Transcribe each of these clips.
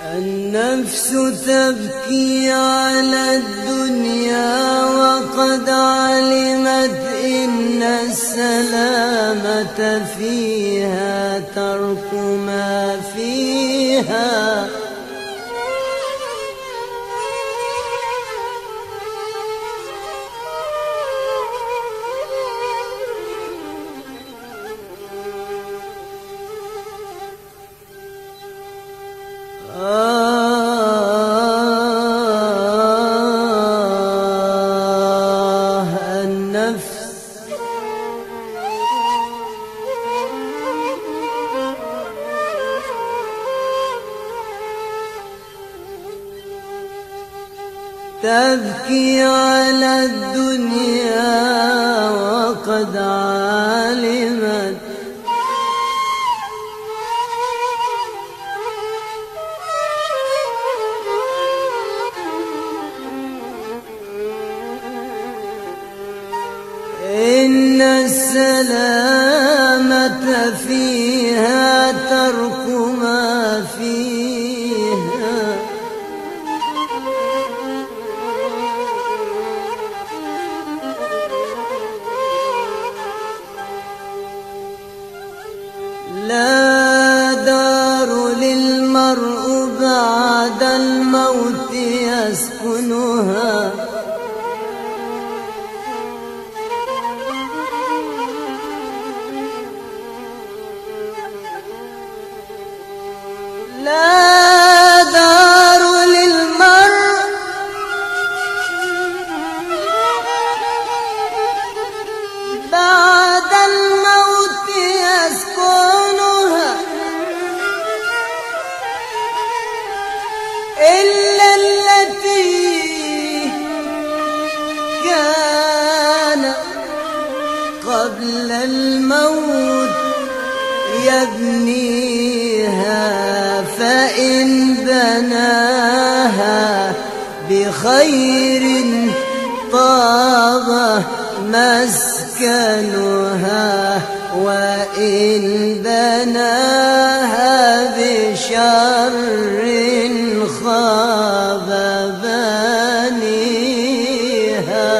النفس تبكي على الدنيا وقد علمت إن السلامة فيها ترك ما فيها. النفس تبكي على الدنيا وقد علمت إن السلامة فيها ترك ما فيها. لا دار للمرء بعد الموت يسكنها لا دار للمرء بعد الموت يسكنها إلا التي كان قبل الموت يبنيها، فإن بناها بخير طاب مسكنها، وإن بناها بشر خاب بانيها.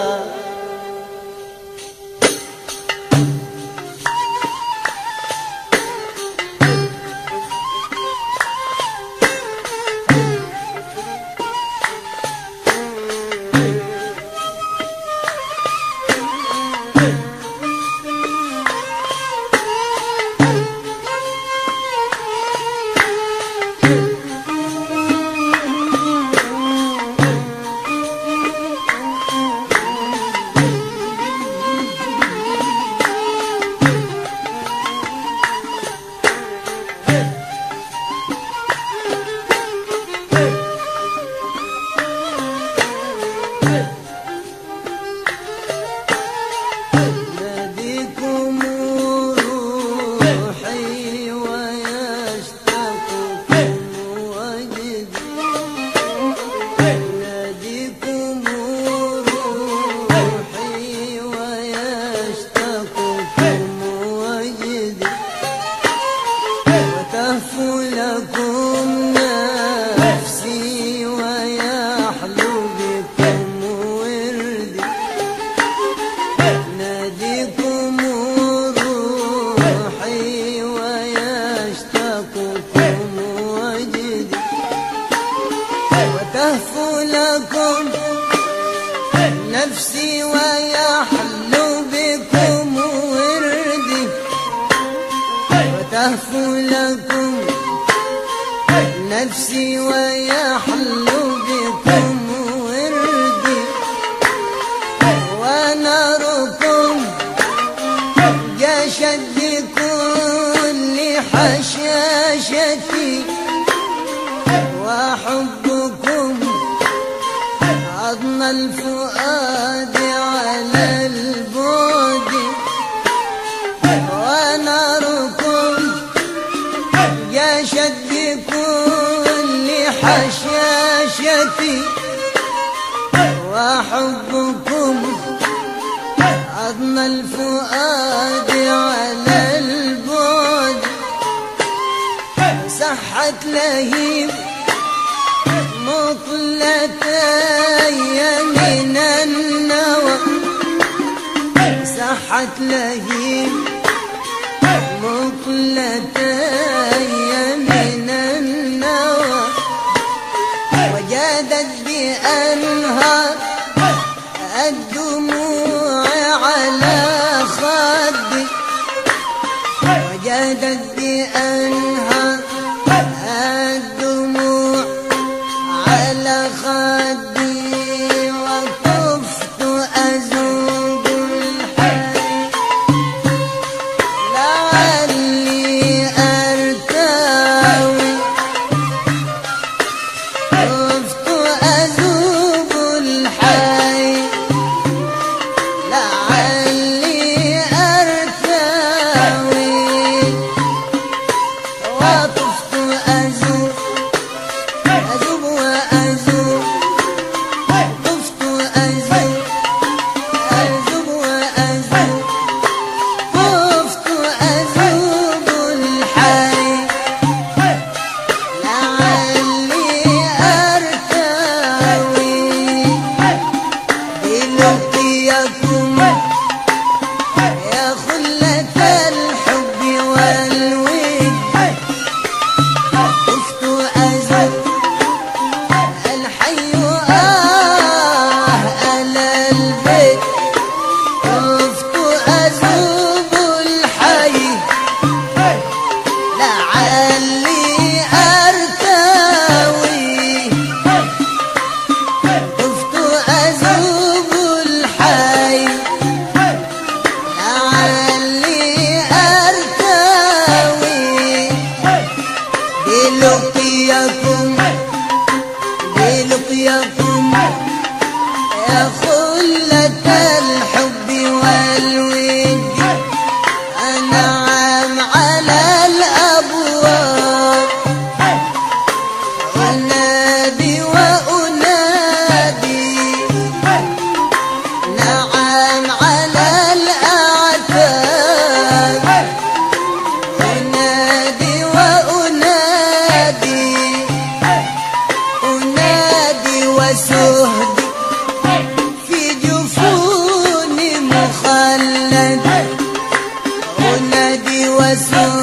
تهفو لكم نفسي ويحل بكم وردي، وتهفو لكم نفسي ويحل بكم وردي، وناركم جاشت بكل حشاشتي، وحبكم عظم الفؤاد على البعد، وناركم جاشت بكل حشاشتي، وحبكم عظم الفؤاد على البعد، صحت لهيب طلعت لهيب مقلتي من النوى وجادت بأنهار الدموع على خدي وجادت بأنهار الدموع على خدي وطفت أذوب الحي لعلي أرتوي طفت أذوب الحي لعلي أرتوي وطفت أذوب وأذوب طفت أذوب وأذوب طفت أذوب الحي لعلي أرتوي بلقيكم يا خلة الحب والود طفت أذوب الحي ألا البيت طفت أذوب الحي لعلي أرتوي طفت أذوب الحي لعلي أرتوي بلقيكم يا خلة الحب والود أنعم على الأبواب أنادي وأنادي نعم على الأعتاب أنادي وأنادي أنادي وسهدي في جفوني مخلد أنادي وسهدي